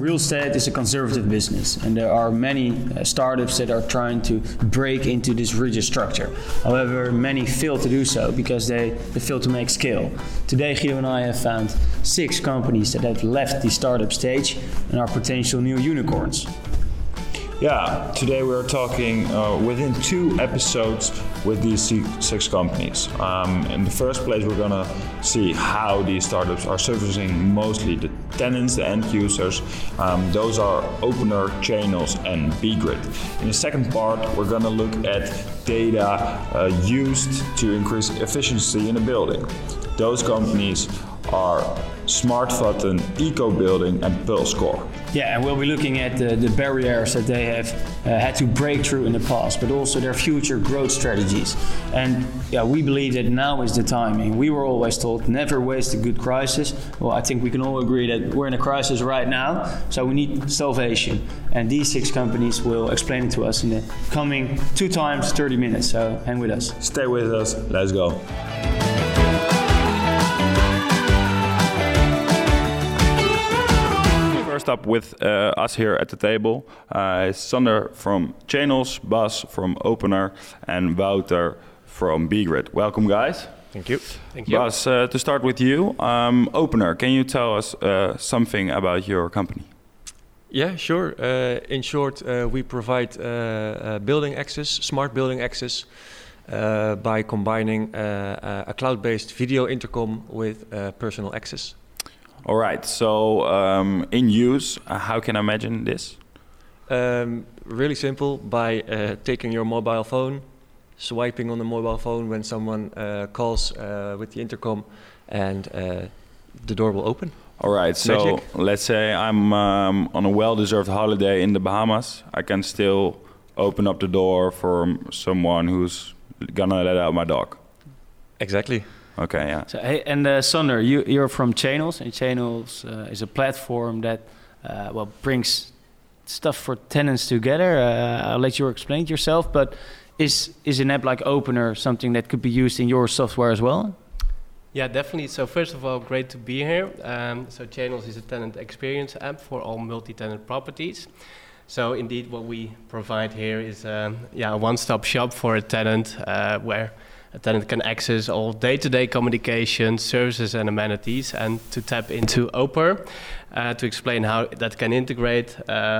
real estate is a conservative business, and there are many startups that are trying to break into this rigid structure. However, many fail to do so because they fail to make scale. Today, Guido and I have found 6 companies that have left the startup stage and are potential new unicorns. Yeah, today we're talking within 2 episodes with these 6 companies. In the first place, we're gonna see how these startups are servicing mostly the tenants, the end users. Those are Opener, Channels, and BGrid. In the second part, we're gonna look at data used to increase efficiency in a building. Those companies are SmartFutten, EcoBuilding, and PulseCore. Yeah, and we'll be looking at the barriers that they have had to break through in the past, but also their future growth strategies. And yeah, we believe that now is the timing. We were always told never waste a good crisis. Well, I think we can all agree that we're in a crisis right now, so we need salvation. And these 6 companies will explain it to us in the coming 2 times 30 minutes. So hang with us. Stay with us. Let's go. First up with us here at the table is Sander from Channels, Bas from Opener, and Wouter from BGrid. Welcome, guys. Thank you. Thank you. Bas, to start with you, Opener, can you tell us something about your company? Yeah, sure. In short, we provide building access, smart building access, by combining a cloud-based video intercom with personal access. All right, so in use, how can I imagine this? Really simple, by taking your mobile phone, swiping on the mobile phone when someone calls with the intercom, and the door will open. All right, so Magic. Let's say I'm on a well-deserved holiday in the Bahamas. I can still open up the door for someone who's gonna let out my dog. Exactly. Okay, yeah. So, hey, and Sander, you're from Channels, and Channels is a platform that brings stuff for tenants together. I'll let you explain it yourself, but is an app like Opener something that could be used in your software as well? Yeah, definitely. So first of all, great to be here. So Channels is a tenant experience app for all multi-tenant properties. So indeed, what we provide here is a one-stop shop for a tenant where a tenant can access all day-to-day communication, services and amenities, and to tap into Oper to explain how that can integrate.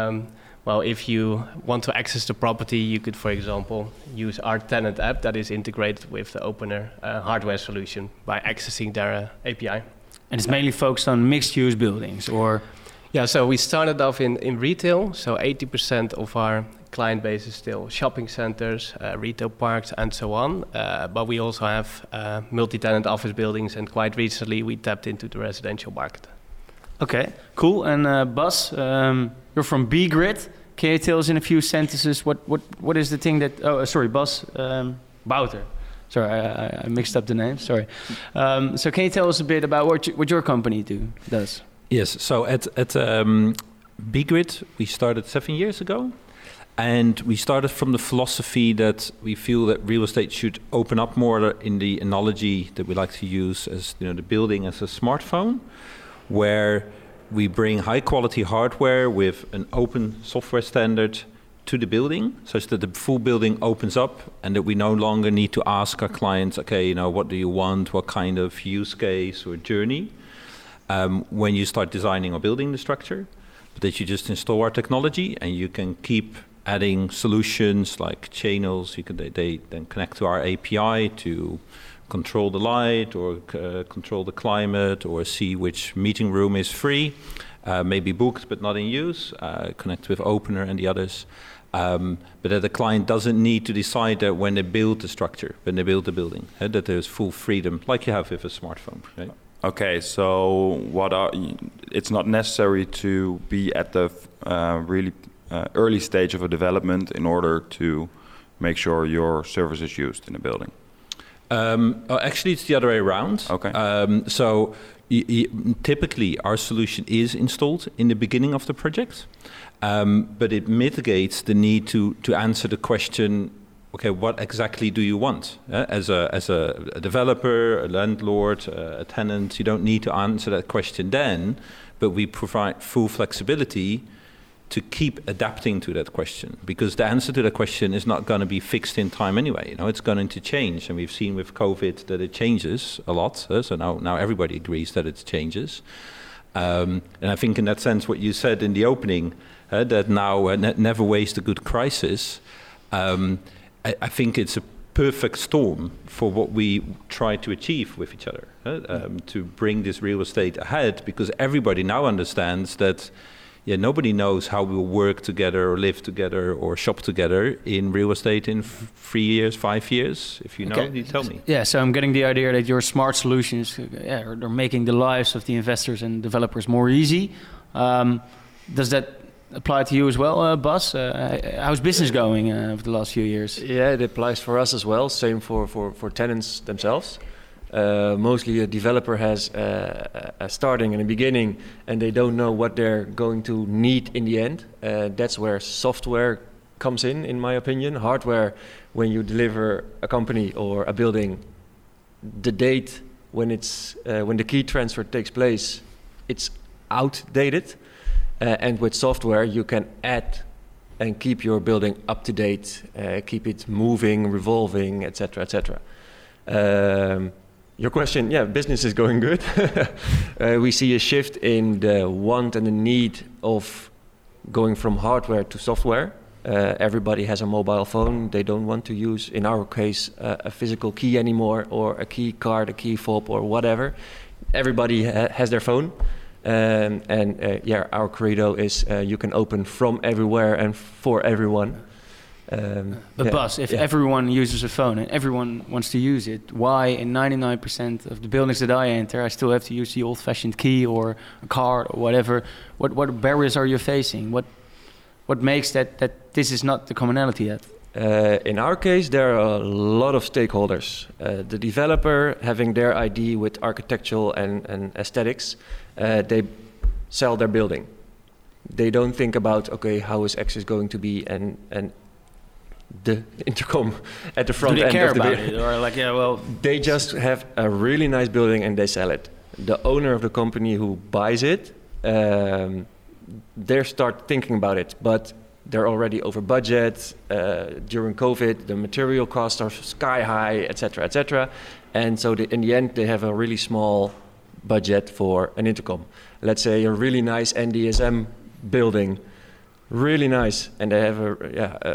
If you want to access the property, you could, for example, use our tenant app that is integrated with the Opener hardware solution by accessing their API. And it's mainly focused on mixed-use buildings, or? Yeah, so we started off in retail, so 80% of our client base is still shopping centers, retail parks, and so on. But we also have multi-tenant office buildings, and quite recently we tapped into the residential market. Okay, cool. And Bas, you're from BGrid. Can you tell us in a few sentences what is the thing that? Oh, sorry, Bas, Wouter. Sorry, I mixed up the names. Sorry. So can you tell us a bit about what your company does? Yes. So at BGrid, we started 7 years ago. And we started from the philosophy that we feel that real estate should open up more in the analogy that we like to use as the building as a smartphone, where we bring high quality hardware with an open software standard to the building, such that the full building opens up and that we no longer need to ask our clients, okay, what do you want, what kind of use case or journey, when you start designing or building the structure, but that you just install our technology and you can keep adding solutions like Channels. They then connect to our API to control the light or control the climate or see which meeting room is free, maybe booked but not in use, connect with Opener and the others. But that the client doesn't need to decide that when they build the structure, when they build the building, that there's full freedom like you have with a smartphone. Right? Okay, so it's not necessary to be at the really early stage of a development in order to make sure your service is used in a building? Actually, it's the other way around. Okay. So typically, our solution is installed in the beginning of the project, but it mitigates the need to answer the question, okay, what exactly do you want? As a developer, a landlord, a tenant, you don't need to answer that question then, but we provide full flexibility to keep adapting to that question, because the answer to that question is not going to be fixed in time anyway. You know, it's going to change, and we've seen with COVID that it changes a lot. So now everybody agrees that it changes. And I think in that sense, what you said in the opening, that now never waste a good crisis, I think it's a perfect storm for what we try to achieve with each other, to bring this real estate ahead, because everybody now understands that nobody knows how we'll work together or live together or shop together in real estate in 3 years, 5 years. If you know, you tell me. Yeah, so I'm getting the idea that your smart solutions are making the lives of the investors and developers more easy. Does that apply to you as well, Bas? How's business going over the last few years? Yeah, it applies for us as well. Same for tenants themselves. Mostly a developer has a starting and a beginning, and they don't know what they're going to need in the end. That's where software comes in my opinion. Hardware, when you deliver a company or a building, the date when the key transfer takes place, it's outdated. And with software, you can add and keep your building up to date, keep it moving, revolving, etc., etc. Your question, business is going good. We see a shift in the want and the need of going from hardware to software. Everybody has a mobile phone. They don't want to use, in our case, a physical key anymore, or a key card, a key fob, or whatever. Everybody has their phone. Our credo is you can open from everywhere and for everyone. Bas, if everyone uses a phone and everyone wants to use it, why in 99% of the buildings that I enter, I still have to use the old-fashioned key or a card or whatever? What barriers are you facing? What makes that this is not the commonality yet? In our case, there are a lot of stakeholders. The developer having their ID with architectural and aesthetics, they sell their building. They don't think about, okay, how is access going to be and the intercom at the front end of the building. Or they just have a really nice building and they sell it. The owner of the company who buys it, they start thinking about it, but they're already over budget. During COVID, the material costs are sky high, etc., etc. And so in the end, they have a really small budget for an intercom. Let's say a really nice NDSM building, really nice, and they have a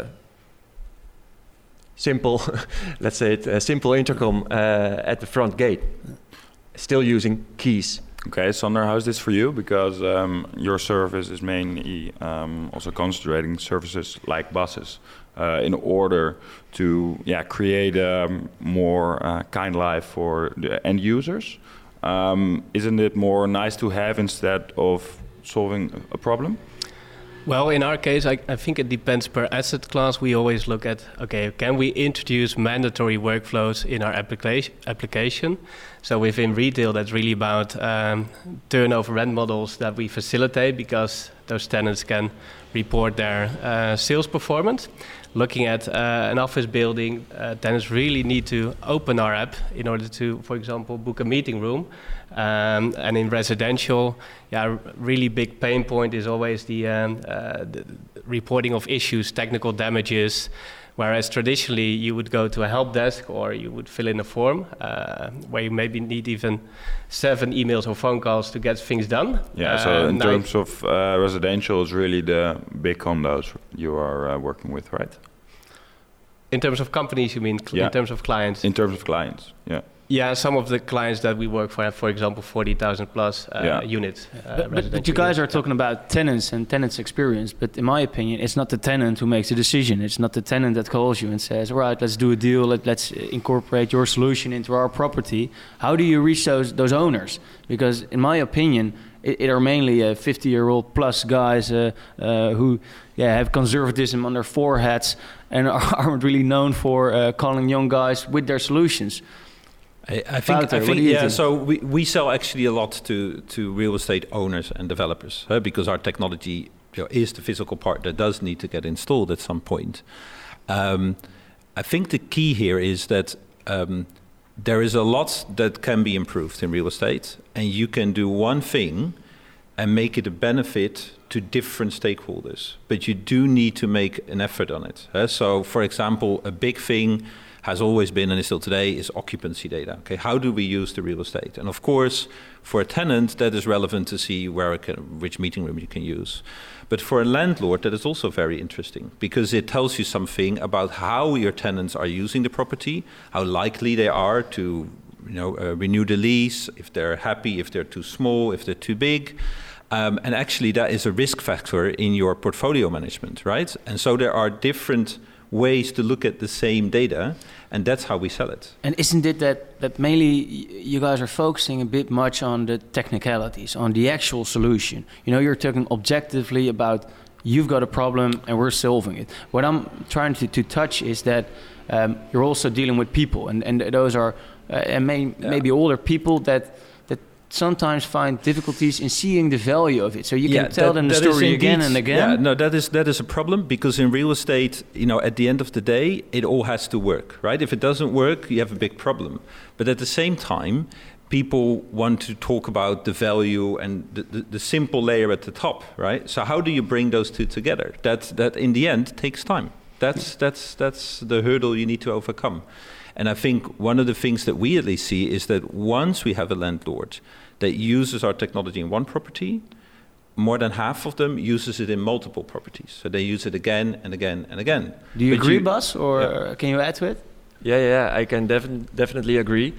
simple, let's say a simple intercom at the front gate, still using keys. Okay, Sander, how's this for you? Because your service is mainly also concentrating services like buses in order to create a more kind life for the end users. Isn't it more nice to have instead of solving a problem? Well, in our case, I think it depends per asset class. We always look at, okay, can we introduce mandatory workflows in our application? So within retail, that's really about turnover rent models that we facilitate, because those tenants can report their sales performance. Looking at an office building, tenants really need to open our app in order to, for example, book a meeting room. And in residential, really big pain point is always the reporting of issues, technical damages, whereas traditionally you would go to a help desk or you would fill in a form where you maybe need even 7 emails or phone calls to get things done. So in terms of residential, it's really the big condos you are working with, right? In terms of companies, you mean? In terms of clients? In terms of clients, yeah. Yeah, some of the clients that we work for example, 40,000 plus units. But you guys are talking about tenants and tenants' experience. But in my opinion, it's not the tenant who makes the decision. It's not the tenant that calls you and says, all right, let's do a deal. Let's incorporate your solution into our property. How do you reach those owners? Because in my opinion, it are mainly 50-year-old plus guys who have conservatism on their foreheads and aren't really known for calling young guys with their solutions. I think so we sell actually a lot to real estate owners and developers because our technology is the physical part that does need to get installed at some point. I think the key here is that there is a lot that can be improved in real estate, and you can do one thing and make it a benefit to different stakeholders. But you do need to make an effort on it. So, for example, a big thing has always been, and is still today, is occupancy data. Okay, how do we use the real estate? And of course, for a tenant, that is relevant to see which meeting room you can use. But for a landlord, that is also very interesting, because it tells you something about how your tenants are using the property, how likely they are to renew the lease, if they're happy, if they're too small, if they're too big. And actually, that is a risk factor in your portfolio management, right? And so there are different ways to look at the same data, and that's how we sell it. And isn't it that mainly you guys are focusing a bit much on the technicalities, on the actual solution? You're talking objectively about you've got a problem and we're solving it. What I'm trying to touch is that you're also dealing with people, and those are maybe older people that sometimes find difficulties in seeing the value of it. So you can tell them the story again and again. Yeah, no, that is a problem, because in real estate, at the end of the day, it all has to work, right? If it doesn't work, you have a big problem. But at the same time, people want to talk about the value and the simple layer at the top, right? So how do you bring those two together? That in the end takes time. That's the hurdle you need to overcome. And I think one of the things that we at least see is that once we have a landlord that uses our technology in one property, more than half of them uses it in multiple properties. So they use it again and again and again. Do you agree, Bas, or can you add to it? Yeah, I can definitely agree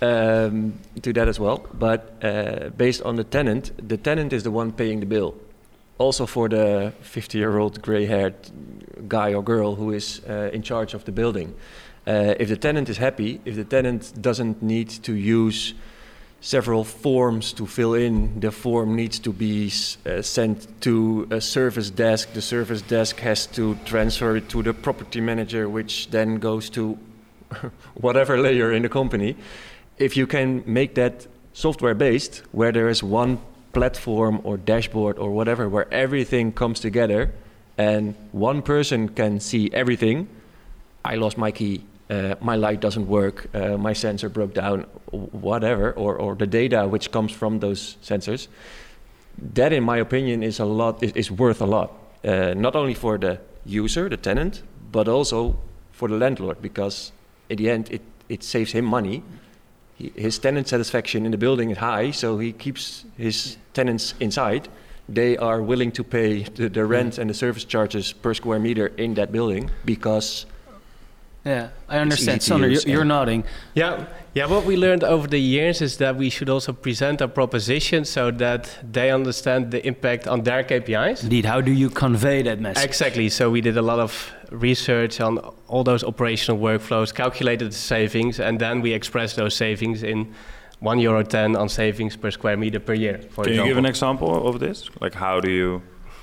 to that as well. But based on the tenant is the one paying the bill. Also for the 50-year-old gray-haired guy or girl who is in charge of the building. If the tenant is happy, if the tenant doesn't need to use several forms to fill in, the form needs to be sent to a service desk. The service desk has to transfer it to the property manager, which then goes to whatever layer in the company. If you can make that software-based, where there is one platform or dashboard or whatever, where everything comes together and one person can see everything. I lost my key. My light doesn't work, my sensor broke down, whatever, or the data which comes from those sensors. That, in my opinion, is worth a lot. Not only for the user, the tenant, but also for the landlord, because in the end, it saves him money. His tenant satisfaction in the building is high, so he keeps his tenants inside. They are willing to pay the rent and the service charges per square meter in that building because... Yeah, I understand. Sander, you're nodding. Yeah. What we learned over the years is that we should also present our proposition so that they understand the impact on their KPIs. Indeed, how do you convey that message? Exactly. So we did a lot of research on all those operational workflows, calculated the savings, and then we expressed those savings in €1.10 on savings per square meter per year. Can you give an example of this? Like, how do you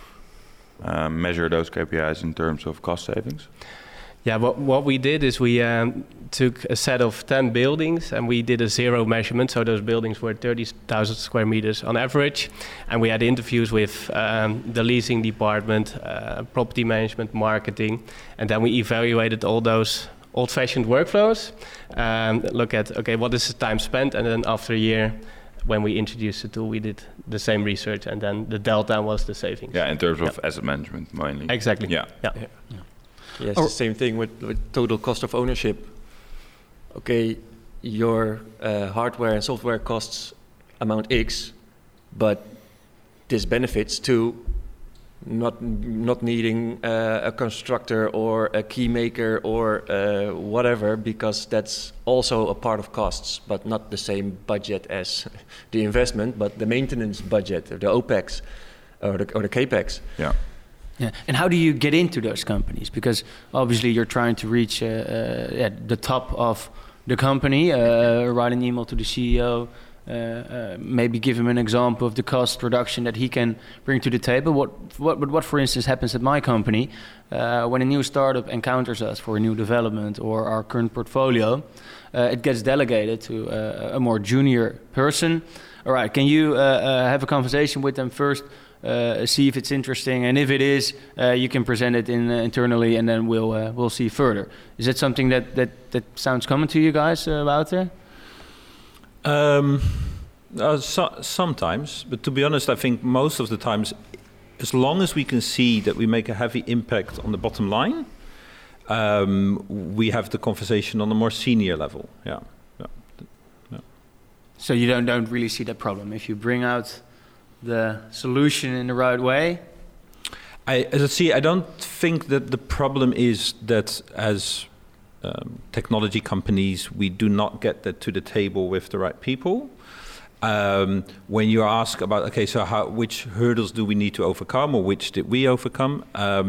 measure those KPIs in terms of cost savings? Yeah, what we did is we took a set of 10 buildings and we did a zero measurement. So those buildings were 30,000 square meters on average. And we had interviews with the leasing department, property management, marketing. And then we evaluated all those old-fashioned workflows. Look at, what is the time spent? And then after a year, when we introduced the tool, we did the same research. And then the delta was the savings. Yeah, in terms of asset management mainly. Exactly. Yeah. Yes, the same thing with total cost of ownership. Okay, your hardware and software costs amount X, but this benefits to not needing a constructor or a key maker or whatever, because that's also a part of costs, but not the same budget as the investment, but the maintenance budget, or the OPEX, or the CAPEX. Yeah. Yeah, and how do you get into those companies? Because obviously you're trying to reach the top of the company, write an email to the CEO, maybe give him an example of the cost reduction that he can bring to the table. What for instance, happens at my company when a new startup encounters us for a new development or our current portfolio, it gets delegated to a more junior person. All right, can you have a conversation with them first? see if it's interesting, and if it is, you can present it internally, and then we'll see further. Is that something that sounds common to you guys out there? Sometimes, but to be honest, I think most of the times, as long as we can see that we make a heavy impact on the bottom line, we have the conversation on a more senior level. Yeah. So you don't really see that problem if you bring out the solution in the right way? I don't think that the problem is that as technology companies, we do not get that to the table with the right people. When you ask about, okay, so which hurdles do we need to overcome, or which did we overcome?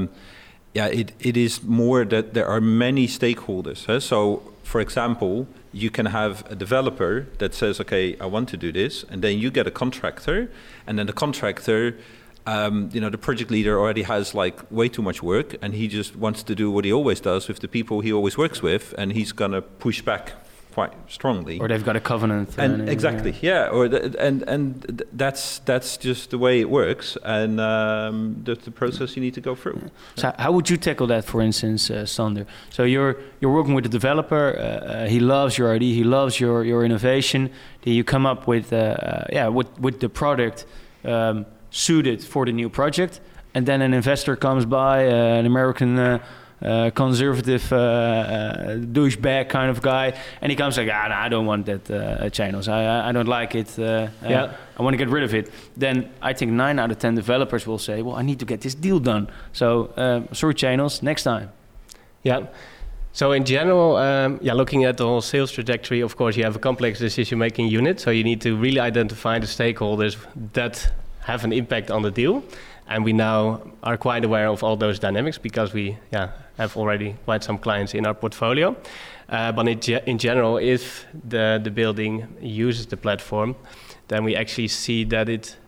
It is more that there are many stakeholders. So, for example, you can have a developer that says, okay, I want to do this, and then you get a contractor, and then the contractor, the project leader already has like way too much work, and he just wants to do what he always does with the people he always works with, and he's gonna push back quite strongly. Or they've got a covenant. And exactly, yeah. Or and that's just the way it works, and that's the process you need to go through. So how would you tackle that, for instance, Sander? So you're working with a developer. He loves your idea. He loves your innovation. Then you come up with with the product suited for the new project, and then an investor comes by, an American. Conservative douchebag kind of guy, and he comes like, I don't want that channels. I don't like it. I want to get rid of it. Then I think 9 out of 10 developers will say, well, I need to get this deal done. So sorry, channels, next time. Yeah. So in general, looking at the whole sales trajectory, of course, you have a complex decision-making unit. So you need to really identify the stakeholders that have an impact on the deal. And we now are quite aware of all those dynamics because we have already quite some clients in our portfolio. But in general, if the building uses the platform, then we actually see that it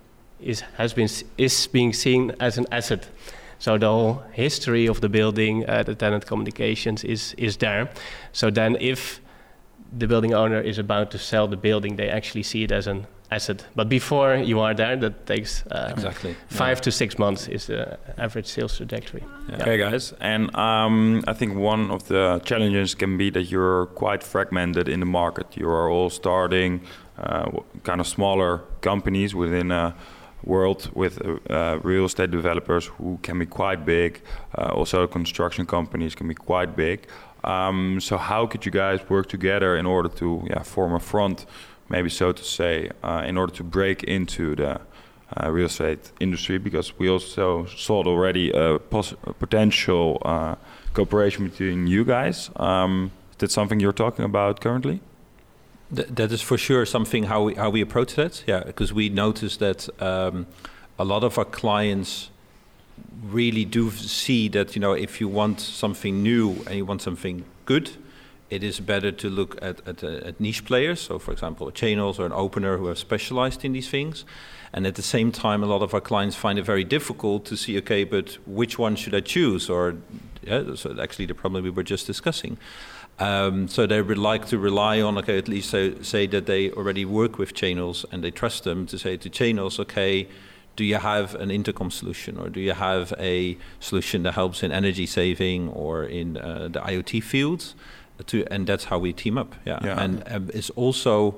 is being seen as an asset. So the whole history of the building, the tenant communications is there. So then if the building owner is about to sell the building, they actually see it as an asset. But before you are there, that takes 5 to 6 months is the average sales trajectory. Yeah. Okay, guys. And I think one of the challenges can be that you're quite fragmented in the market. You are all starting kind of smaller companies within a world with real estate developers who can be quite big. Also construction companies can be quite big. So how could you guys work together in order to form a front, maybe so to say, in order to break into the real estate industry? Because we also saw already a potential cooperation between you guys. Is that something you're talking about currently? That is for sure something how we approach that. Yeah, because we noticed that a lot of our clients really do see that, if you want something new and you want something good, it is better to look at niche players. So, for example, a Channels or an Opener who have specialized in these things. And at the same time, a lot of our clients find it very difficult to see, okay, but which one should I choose? Or, so actually the problem we were just discussing. So they would like to rely on, okay, at least say that they already work with Channels and they trust them to say to Channels, okay, do you have an intercom solution, or do you have a solution that helps in energy saving or in the IoT fields? And that's how we team up. And it's also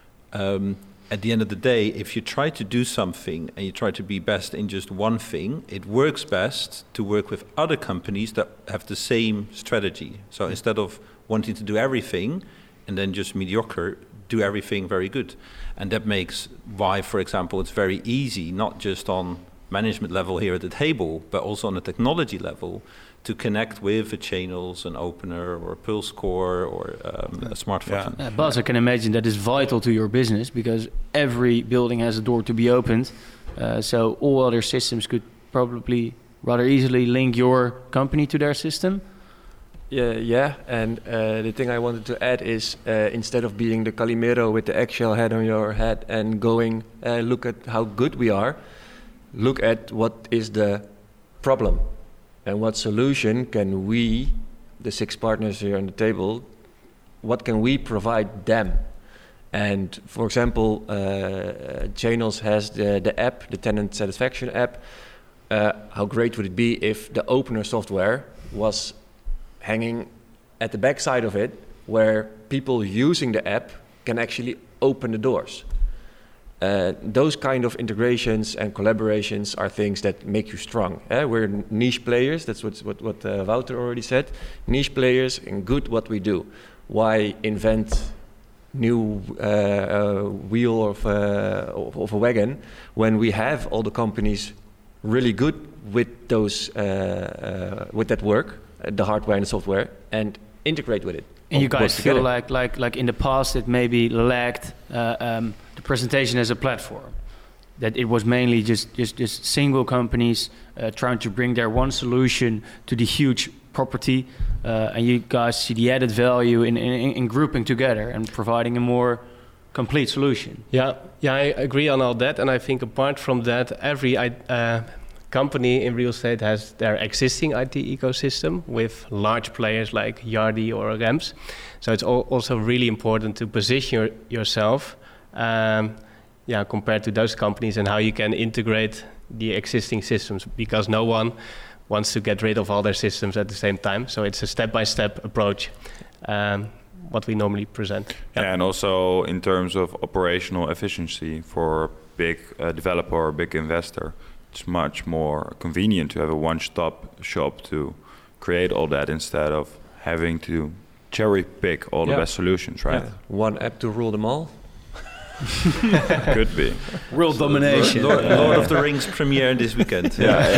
at the end of the day, if you try to do something and you try to be best in just one thing, it works best to work with other companies that have the same strategy. So instead of wanting to do everything and then just mediocre, do everything very good. And that makes why, for example, it's very easy, not just on management level here at the table, but also on the technology level, to connect with a Channels, an Opener, or a Pulse Core, or a smartphone. Bas, I can imagine that is vital to your business because every building has a door to be opened. So all other systems could probably rather easily link your company to their system. Yeah. And the thing I wanted to add is instead of being the Calimero with the eggshell head on your head and going, look at how good we are, look at what is the problem. And what solution can we, the 6 partners here on the table, what can we provide them? And for example, Channels has the app, the tenant satisfaction app. How great would it be if the opener software was hanging at the back side of it, where people using the app can actually open the doors. Those kind of integrations and collaborations are things that make you strong. We're niche players, that's what Wouter already said. Niche players and good what we do. Why invent new wheel of a wagon when we have all the companies really good with those with that work, the hardware and the software, and integrate with it. And you guys feel like in the past it maybe lacked the presentation as a platform, that it was mainly just single companies trying to bring their one solution to the huge property, and you guys see the added value in grouping together and providing a more complete solution. Yeah, I agree on all that, and I think apart from that, every company in real estate has their existing IT ecosystem with large players like Yardi or Rems. So it's also really important to position yourself compared to those companies and how you can integrate the existing systems, because no one wants to get rid of all their systems at the same time. So it's a step-by-step approach, what we normally present. Yeah, and also in terms of operational efficiency for a big developer or a big investor, it's much more convenient to have a one-stop shop to create all that instead of having to cherry pick all the best solutions, right? Yeah. One app to rule them all. Could be. World domination. Lord of the Rings premiere this weekend.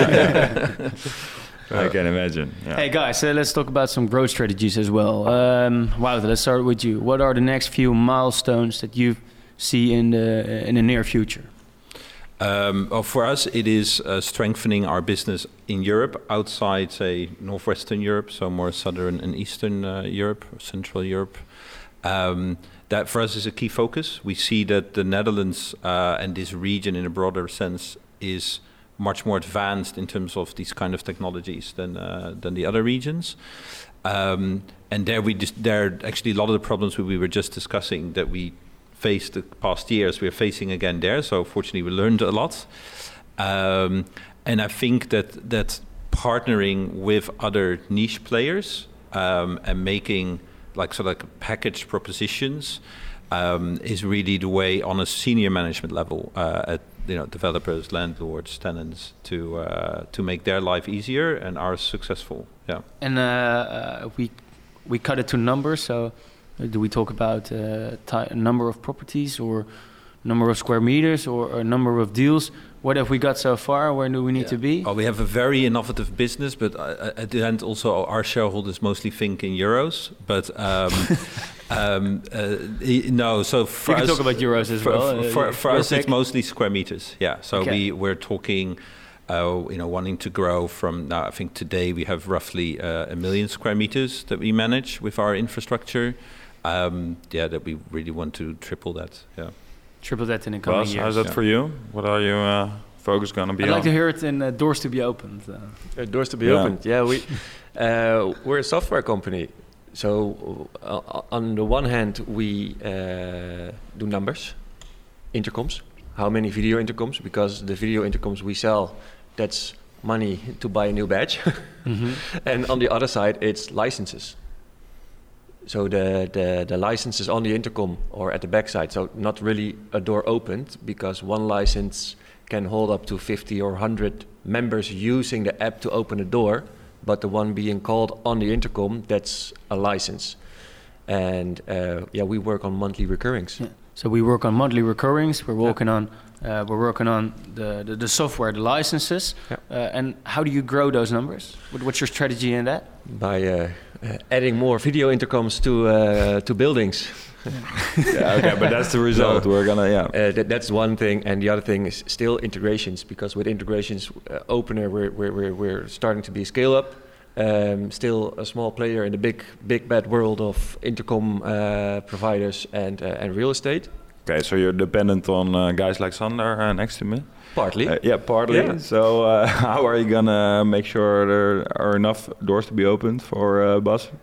I can imagine. Yeah. Hey guys, let's talk about some growth strategies as well. Wouter, let's start with you. What are the next few milestones that you see in the near future? For us, it is strengthening our business in Europe, outside, say, Northwestern Europe, so more Southern and Eastern Europe, or Central Europe. That for us is a key focus. We see that the Netherlands and this region in a broader sense is much more advanced in terms of these kind of technologies than the other regions. And there actually a lot of the problems we were just discussing that we faced the past years, we're facing again there. So fortunately, we learned a lot. And I think that partnering with other niche players and making package propositions is really the way on a senior management level at developers, landlords, tenants to make their life easier and ours successful. Yeah. And we cut it to numbers. So do we talk about number of properties or number of square meters or a number of deals? What have we got so far? Where do we need to be? We have a very innovative business, but at the end also our shareholders mostly think in euros. But no, so for you us, can talk about euros as well. For us, it's mostly square meters. Yeah, so we're talking, wanting to grow from now. I think today we have roughly 1 million square meters that we manage with our infrastructure. That we really want to triple that. Yeah. Triple that in the coming years. How's that for you? What are you focus going to be I'd like to hear it in doors to be opened. Doors to be opened. Yeah, we're a software company. So on the one hand, we do numbers, intercoms, how many video intercoms, because the video intercoms we sell, that's money to buy a new badge. Mm-hmm. And on the other side, it's licenses. So the licenses on the intercom or at the backside, so not really a door opened, because one license can hold up to 50 or 100 members using the app to open a door, but the one being called on the intercom, that's a license. And we work on monthly recurrings. Yeah. So we work on monthly recurrings. We're working on the software, the licenses. Yeah. And how do you grow those numbers? What's your strategy in that? By adding more video intercoms to buildings. But that's the result. We're gonna that's one thing, and the other thing is still integrations, because with integrations, opener we're starting to be scale up. Still a small player in the big bad world of intercom providers and real estate. Okay, so you're dependent on guys like Sander next to me. Partly. Partly. Yeah. So how are you gonna make sure there are enough doors to be opened for Bas?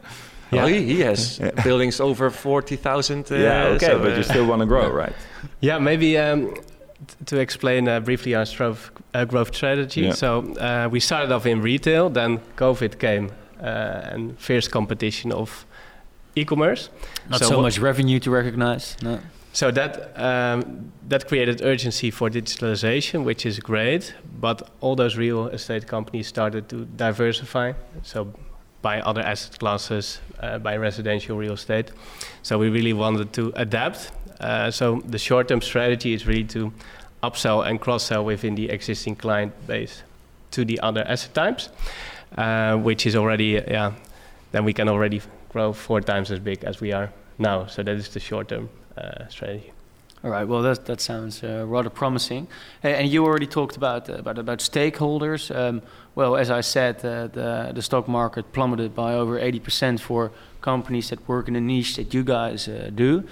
Well, he has buildings over 40,000. Yeah, okay, but you still want to grow, right? Yeah, maybe to explain briefly our growth strategy. Yeah. So we started off in retail, then COVID came and fierce competition of e-commerce. Not so much revenue to recognize. No. So that created urgency for digitalization, which is great. But all those real estate companies started to diversify. So by other asset classes, by residential real estate. So we really wanted to adapt. So the short-term strategy is really to upsell and cross-sell within the existing client base to the other asset types, which is already, then we can already grow 4 times as big as we are now. So that is the short-term strategy. All right. Well, that sounds rather promising. And you already talked about stakeholders. Well, as I said, the stock market plummeted by over 80% for companies that work in a niche that you guys do.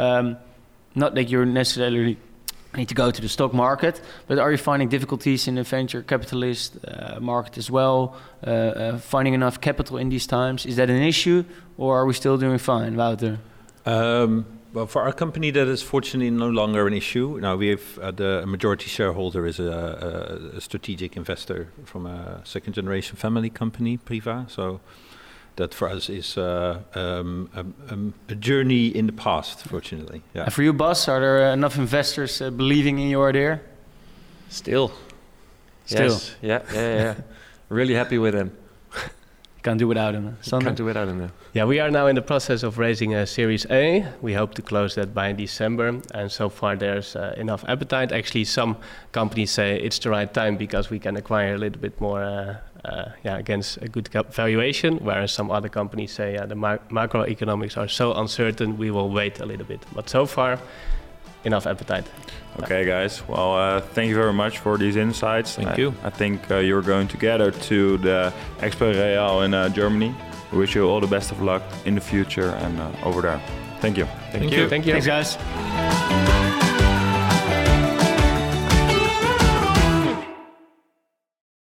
Not that you're necessarily need to go to the stock market, but are you finding difficulties in the venture capitalist market as well? Finding enough capital in these times, is that an issue, or are we still doing fine, Wouter? Well, for our company, that is fortunately no longer an issue. Now we have the majority shareholder is a strategic investor from a second-generation family company, Priva. So that for us is a journey in the past, fortunately. Yeah. And for you, Bas, are there enough investors believing in your idea? Still. Yes. Yeah. Really happy with them. Can't do without him. Can't do without him. Yeah, we are now in the process of raising a Series A. We hope to close that by December. And so far there's enough appetite. Actually, some companies say it's the right time because we can acquire a little bit more against a good valuation. Whereas some other companies say the macroeconomics are so uncertain, we will wait a little bit. But so far, enough appetite. Okay, guys. Well, thank you very much for these insights. Thank you. I think you're going together to the Expo Real in Germany. We wish you all the best of luck in the future and over there. Thank you. Thank you. Thank you. Thanks, guys.